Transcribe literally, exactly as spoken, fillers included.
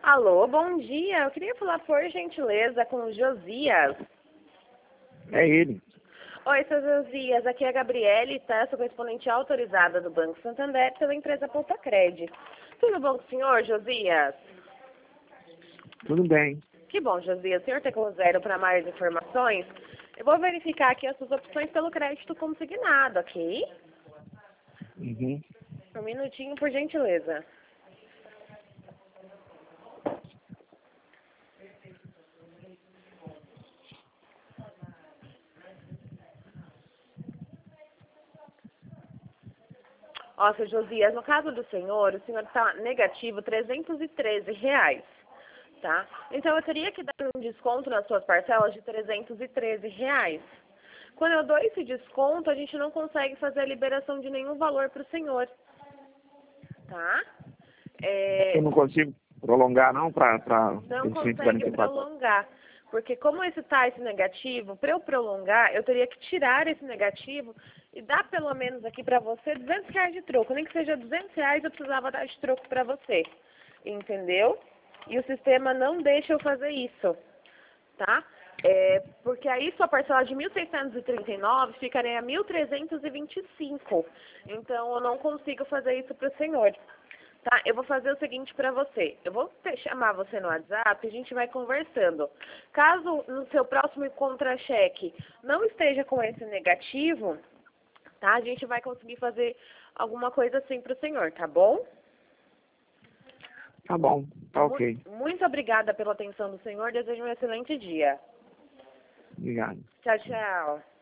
Alô, bom dia. Eu queria falar, por gentileza, com o Josias. É ele. Oi, seu Josias. Aqui é a Gabriele, tá? Sou correspondente autorizada do Banco Santander pela empresa Pontacred. Tudo bom com o senhor, Josias? Tudo bem. Que bom, Josias. O senhor tem como zero para mais informações? Eu vou verificar aqui as suas opções pelo crédito consignado, ok? Uhum. Um minutinho, por gentileza. Ó, seu Josias, no caso do senhor, o senhor está negativo trezentos e treze reais, tá? Então, eu teria que dar um desconto nas suas parcelas de trezentos e treze reais. Quando eu dou esse desconto, a gente não consegue fazer a liberação de nenhum valor para o senhor, tá? É, Eu não consigo prolongar não para não eles tiverem consegue que passar. prolongar. Porque como esse tá esse negativo, para eu prolongar, eu teria que tirar esse negativo e dar pelo menos aqui para você duzentos reais de troco. Nem que seja duzentos reais, eu precisava dar de troco para você. Entendeu? E o sistema não deixa eu fazer isso, tá? É, porque aí sua parcela de mil seiscentos e trinta e nove ficaria mil trezentos e vinte e cinco. Então, eu não consigo fazer isso para o senhor. Tá, eu vou fazer o seguinte para você. Eu vou te- chamar você no WhatsApp e a gente vai conversando. Caso no seu próximo contra-cheque não esteja com esse negativo, tá? A gente vai conseguir fazer alguma coisa assim para o senhor, tá bom? Tá bom, tá Mu- ok. Muito obrigada pela atenção do senhor. Desejo um excelente dia. Obrigado. Tchau, tchau.